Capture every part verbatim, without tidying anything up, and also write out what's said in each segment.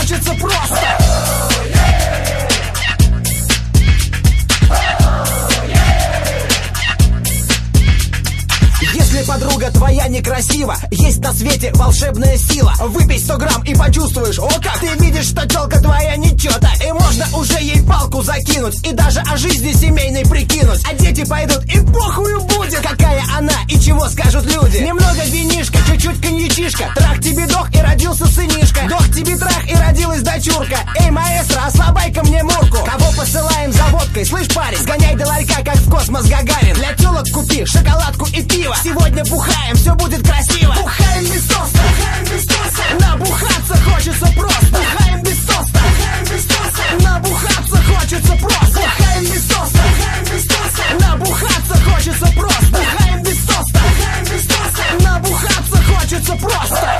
хочется просто. Если подруга твоя некрасива, есть на свете волшебная сила. Выпей сто грамм и почувствуешь, о как. Ты видишь, что тёлка твоя ничего так, и можно уже ей палку закинуть, и даже о жизни семейной прикинуть. А дети пойдут, и похую будет, какая она и чего скажут люди. Немного винишка, чуть-чуть коньячишка, трах тебе дох и родился сынишка. Дох тебе трах и родилась дочурка. Эй, маэстро, ослабай-ка мне мурку. Кого посылаем за водкой, слышь, парень? Сгоняй до ларька, как в космос Гагарин. Для тёлок купи шоколадку и пиво. Сегодня бухаем, все будет красиво. Бухаем без тоста, бухаем без тоста. Набухаться хочется просто. Бухаем без тоста, бухаем без тоста. Набухаться хочется просто. Бухаем без тоста, бухаем без тоста. Набухаться хочется просто. Бухаем без тоста, бухаем без тоста. Набухаться хочется просто.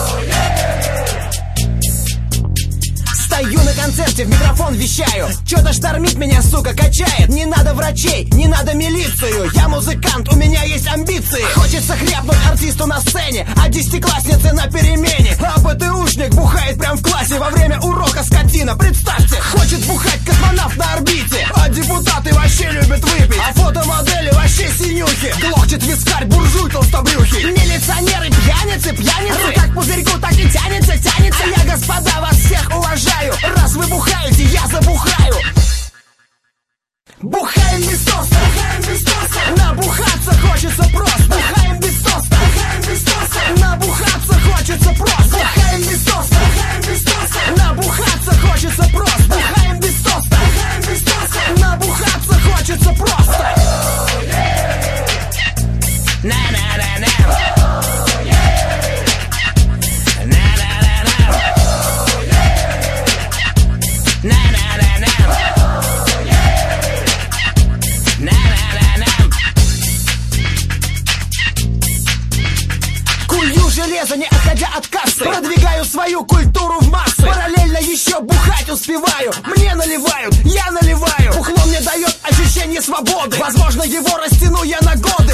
Стою на концерте, в микрофон вещаю. Чё-то штормит меня, сука, качает. Не надо врачей, не надо милицию. Я музыкант, у меня есть амбиции. Хочется хряпнуть артисту на сцене, а десятиклассницы на перемене. А ПТУшник бухает прям в классе во время урока, скотина. Представьте, хочет бухать космонавт на орбите, а депутаты вообще любят выпить, а фотомодели вообще синюхи. Глохчет вискарь, буржуй толстобрюхий. Милиционеры, пьяницы, пьяницы. Как пузырьку, так и тянется, тянется. А я, господа, вас всех уважаю. Раз вы бухаете, я забухаю. Бухаем без тоста, бухаем без тоста. Набухаться хочется просто. Бухаем без тоста, бухаем без тоста. Набухаться хочется просто. Бухаем без тоста, бухаем без тоста. Набухаться хочется просто. Бухаем без тоста, бухаем без тоста. Набухаться хочется просто. На-на-на-на. Железо, не отходя от кассы. Продвигаю свою культуру в массы. Параллельно еще бухать успеваю. Мне наливают, я наливаю. Бухло мне дает ощущение свободы. Возможно, его растяну я на годы.